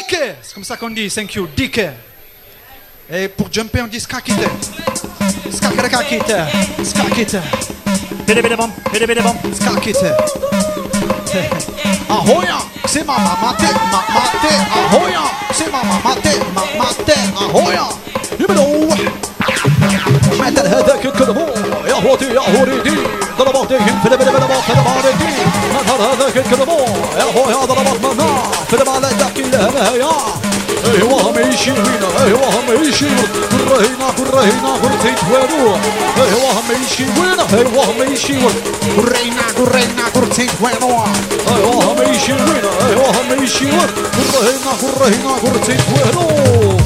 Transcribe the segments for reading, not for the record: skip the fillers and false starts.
Dick. C'est comme ça qu'on dit, thank you, Dick. Et pour jumper, on dit skakite. Skakite. Skakite. Skakite. Ahoya, c'est mama mate, ahoya, c'est mama mate, ahoya. يبدو مثل هذاك الكلمو يا هوتي يا هوريدي ضرباتهم في البلبلبات ضرباتي مثل هذاك الكلمو يا هويا ضربات منا في البلدك الهنايا ايوا ماشي وينا ايوا ماشي كرهينا كرتيت وينو ايوا ماشي وينا ايوا ماشي كرهينا كرتيت وينو ايوا ماشي وينا ايوا ماشي كرهينا كرتيت وينو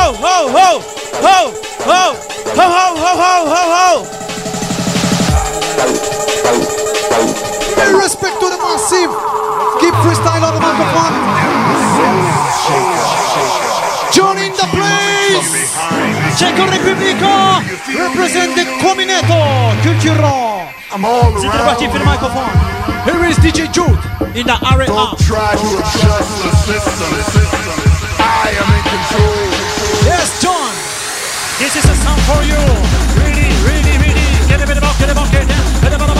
Hey, respect to the massive. Keep freestyle on the microphone. John in the place. Czech Republika. Represent the Combinato Culture. I'm all around. Here is DJ Jude in the arena. Don't try to adjust the system. I am in control. Yes, John. This is a song for you. Really, really, really. Get a bit about, get a bit, get a bit about,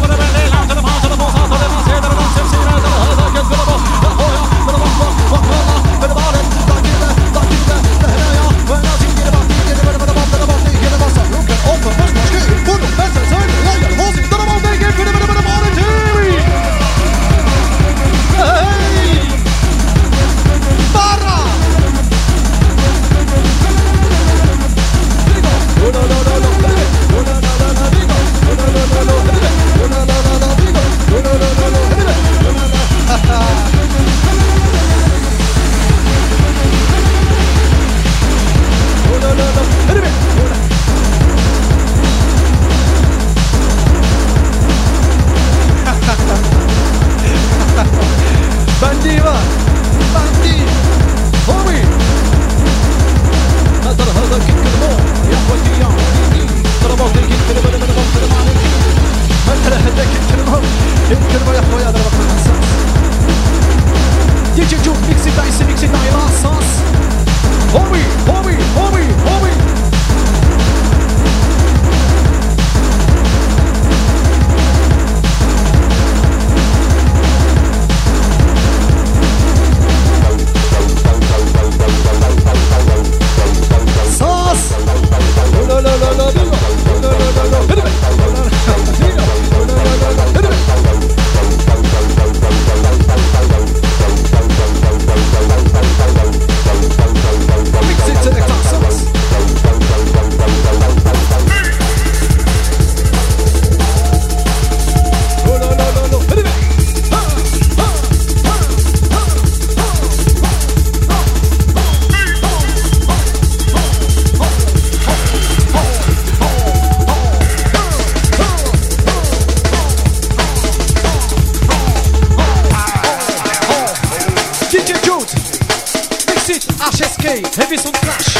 Heavy Sound Clash.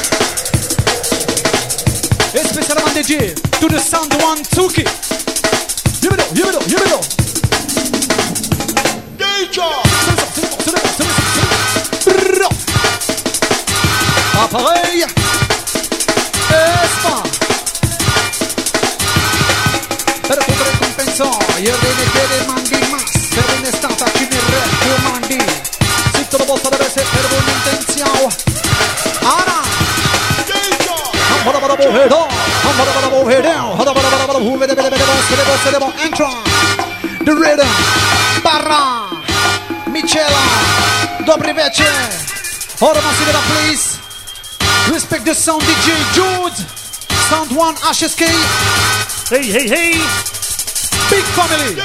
E specialmente DJ to the sound one Tsuki. Here we go. DJ. Appareil. Espa. Per poter compensare, io ne chiede mandi mas. Per un'estate ci ne raccomandi. Sitto la volta deve essere per un'intenzione. Ara! The rhythm, Barra, Michela, dobry wieczór. Hormosy, please. Respect the sound, DJ Jude. Sound one, HSK. Hey. Big family.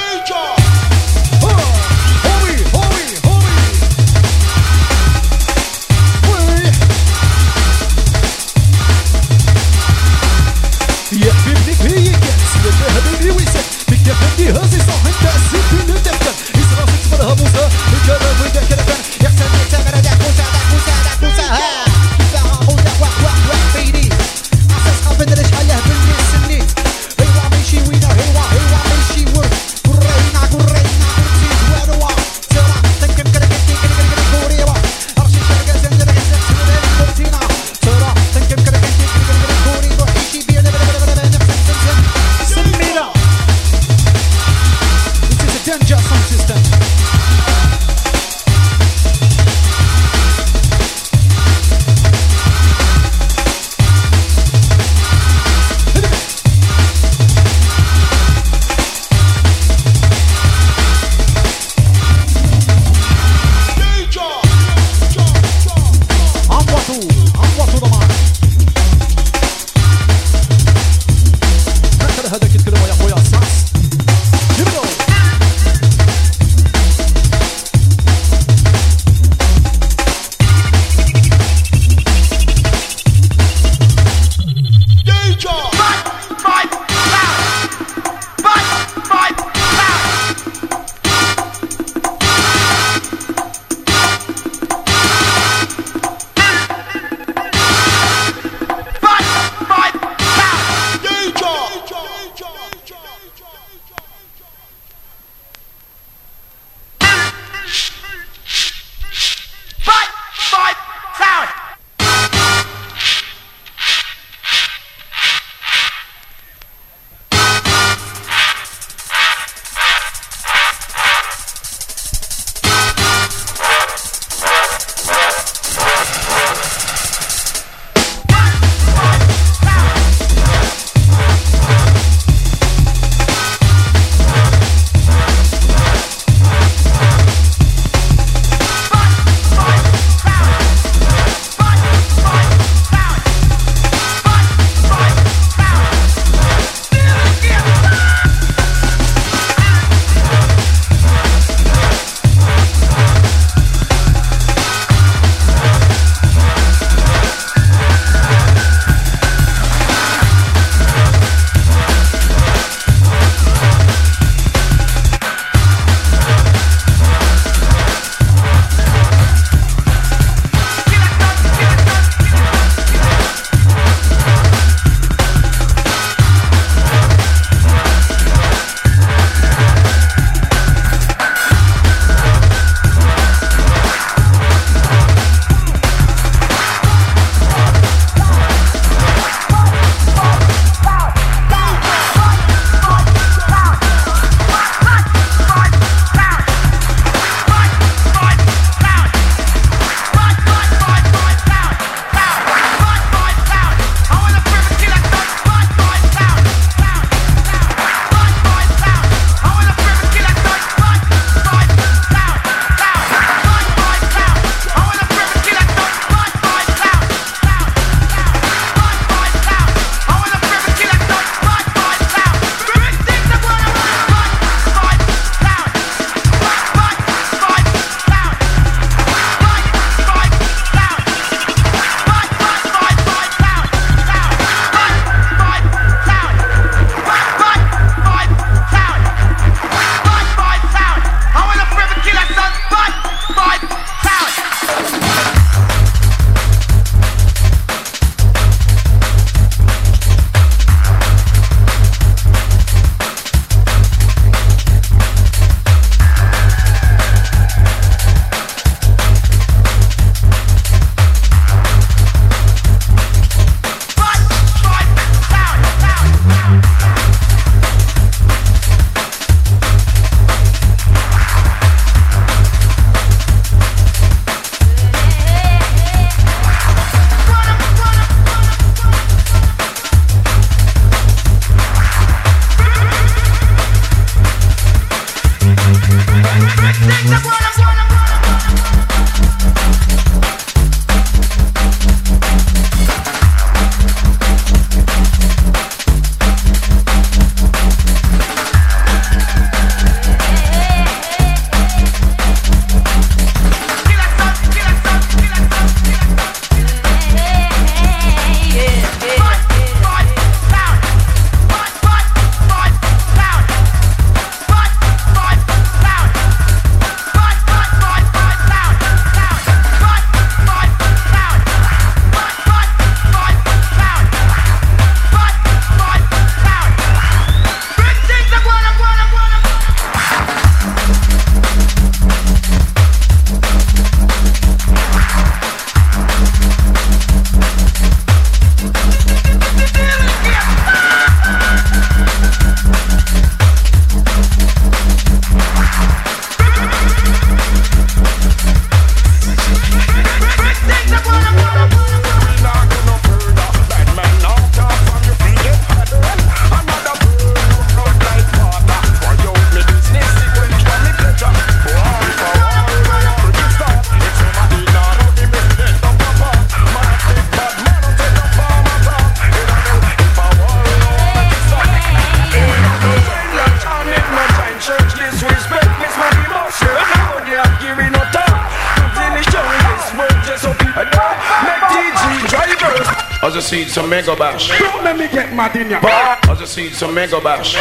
I just need some mega bash. Don't let me get mad in ya. I just need some mega bash.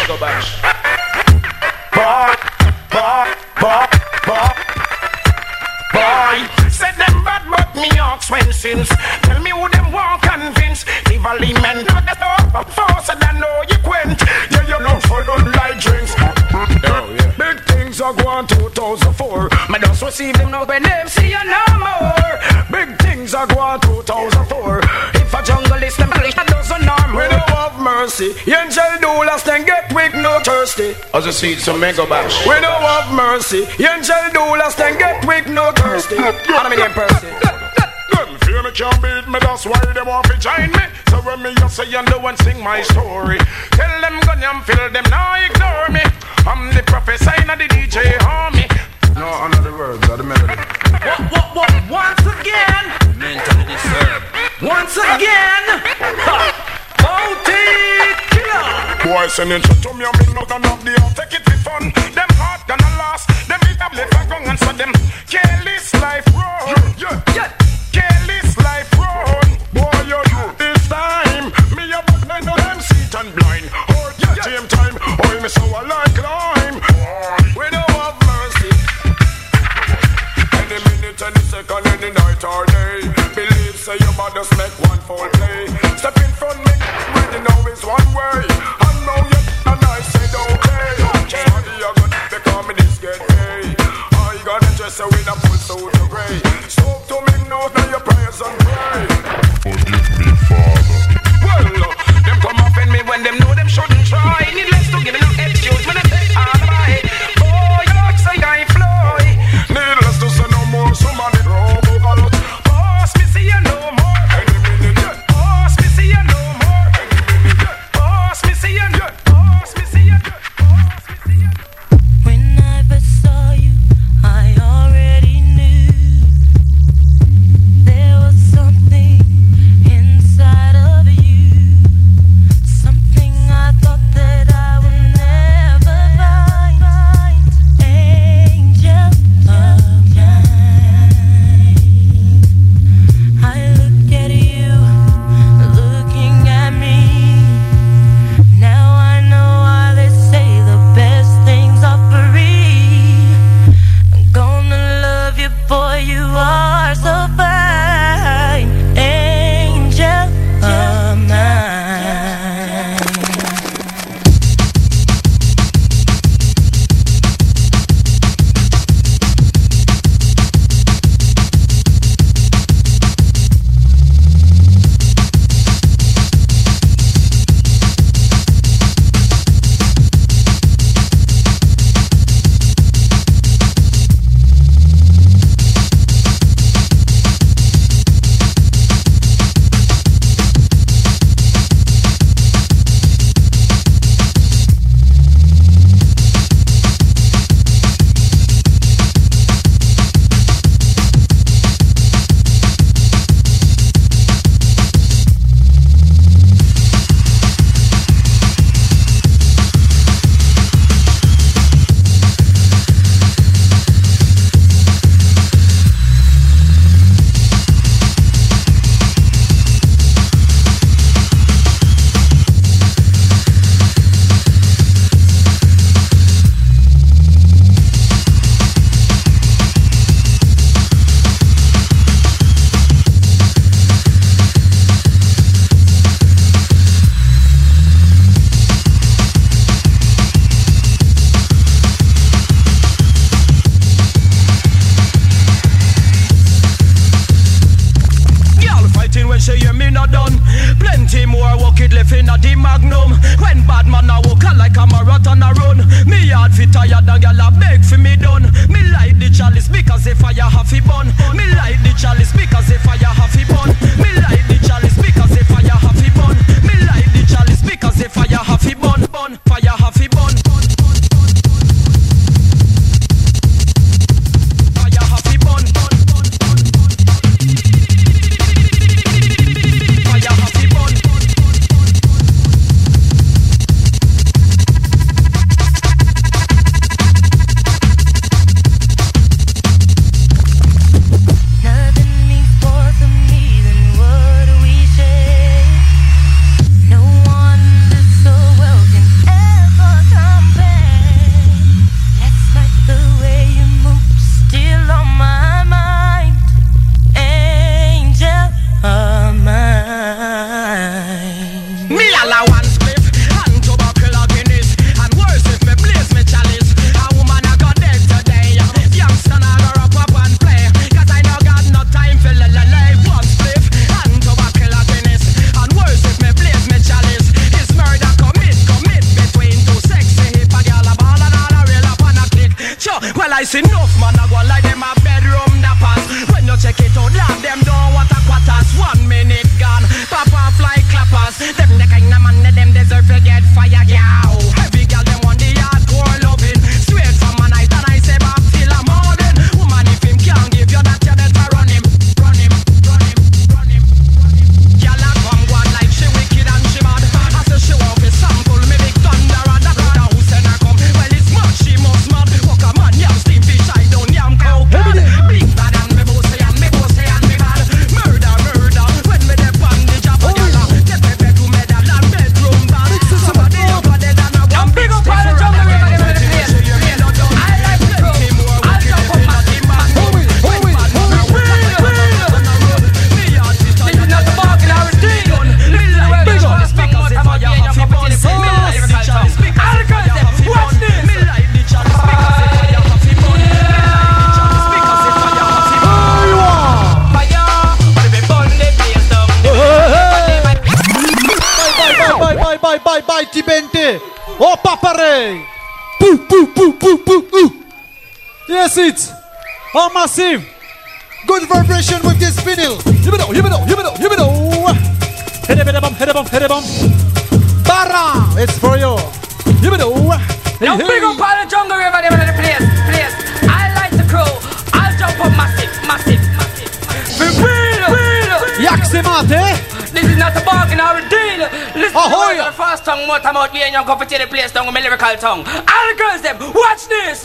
Boy, said them bad but me ox when since. Tell me who them want convince. Tivoli men, not the top, faster than know you quint. Yeah, you know for don't like drinks. Big things are going 2004. Me just receive them now when them see you no more. Big things are going 2004. If a jungle is them click, that doesn't harm. We don't have mercy. Angel do last then get weak, no thirsty. I just need some mega bash. We don't have mercy. Angel do last then get weak, no thirsty. I mean, Percy. Them fear me can't beat me, that's why they want to join me. So when me you say you know and sing my story, tell them gun and fill them, now ignore me. I'm the professor in the DJ army. No, another words are the melody. What? Once again. Mentally disturbed. Once again. Bounty killer. Boy, send it to me, I'm in nothing of the I'll take it for fun. Them hard gonna last. Them eat up left and gun and so them careless life run. Yeah. Careless life run. Boy, you this time. Me a back nine of them seat and blind. Or same time. Or me so I like climb. We don't have mercy. Any minute, any second, any night or day. Believe say you must make one full play. Step in front me when you know it's one way. I know you and I said okay. Somebody you gonna become me this get paid. I gonna dress you in a full suit of grey. Spoke to me now your prayers and pray. Forgive me, Father. Well, them come up in me when them know them shouldn't try. Needless to give me no excuse when I say alibi. Oh, you say I fly. Needless to say no more. Somebody wrong. Boss, me see you no more. Any minute. Boss, me see you no more. Any minute. Boss, me see you. Boss, me see you. Boss, me see you. When I first saw you, I already knew there was something inside of you, something I thought that I would never find. Angel of mine, I look at you, looking at me. Now I know why they say the best things are free. I'm gonna love you, boy, you are so fine. Angel of mine. Plenty more work it left in a the magnum. When bad man a walk like a marathon a run. Me hard fit tired and gyal a beg for me done. Me light the chalice because the fire have it burn. Me light the chalice because the fire have it burn. Me light the chalice because the fire have it burn. Me light the chalice because the fire have it burn. Fire have it burn. Fire have it burn. Nothing means more to me than what we Hey! Boo, boo, boo, boo, boo, boo. Yes, it's all massive. Good vibration with this vinyl. Give it up, give it up, give it up, give it up. Hit it bum, hit it bum, hit it bum. Barra, it's for you. Give it up. Now big up all the jungle river in the place. I like the crew. I'll jump up massive. Yaximate. This is not a bargain or a deal. Listen Ahoy. to the first tongue, what I'm out here, young come to the place down with my lyrical tongue. All the girls them, watch this.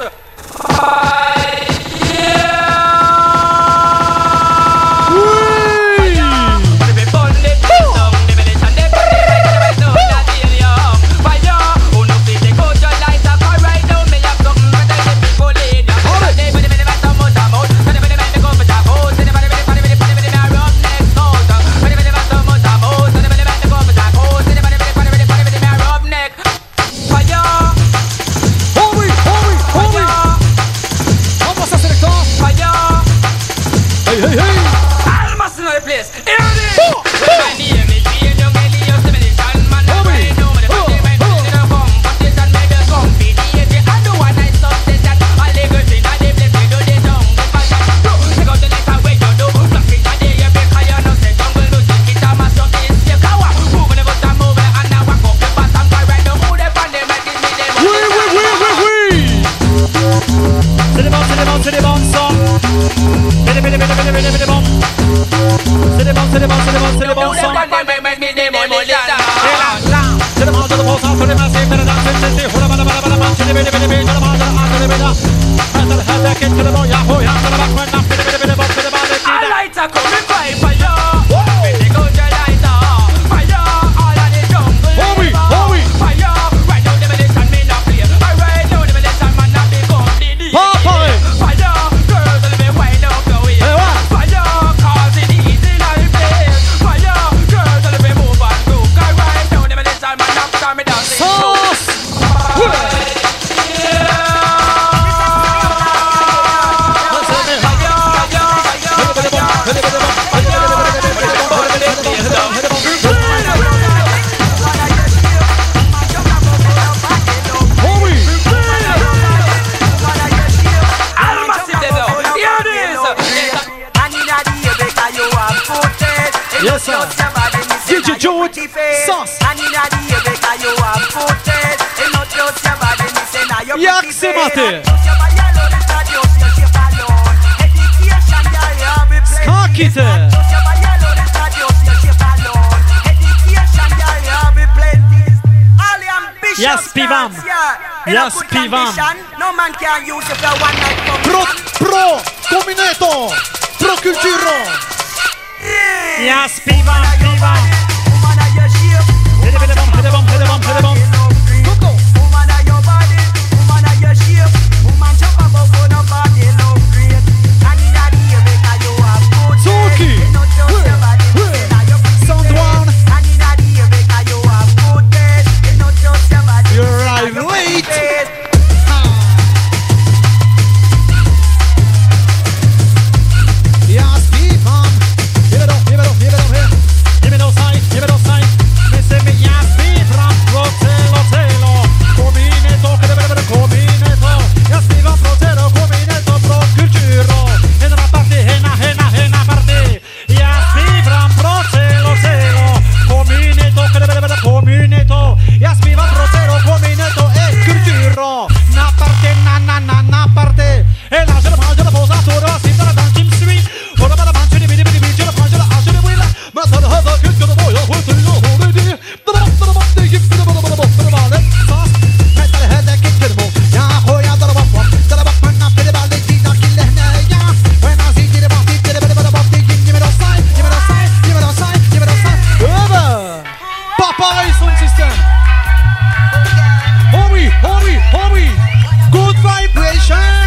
Yaximate. Skakite. Yes, pivam. Yes, pivam. No man can use it for one night. Pro, Comineto, Pro Culturo. Yes, pivam. Hit it bum, hit it bum, hit it bum, hit it bum. Woman of your body, woman of your shape. Woman jump above for nobody look great. And in a day because you have good Zuki. taste. Not just your body, Sound one. and in a day because you have good taste. Not just your body. You arrive late. Yes, pivam. Give it up, give it up, give it up here. Give me those signs, give me those signs. Missing me, yes, pivam. Protelo. Comineto, comineto. Yes, pivam, protelo, comineto, pro culturo. En una parte, en parte. Yes, pivam, protelo. Comineto. Yes, pivam, protelo, comineto e culturo. Na parte. E la gela posatura, si dà da Jim Sweet. Ora va da manci di bidi, gela mangia la ascia di Willa. Ma sa da da che da boia, questo io ho vedi. Popeye sound system. Homie. Good vibration.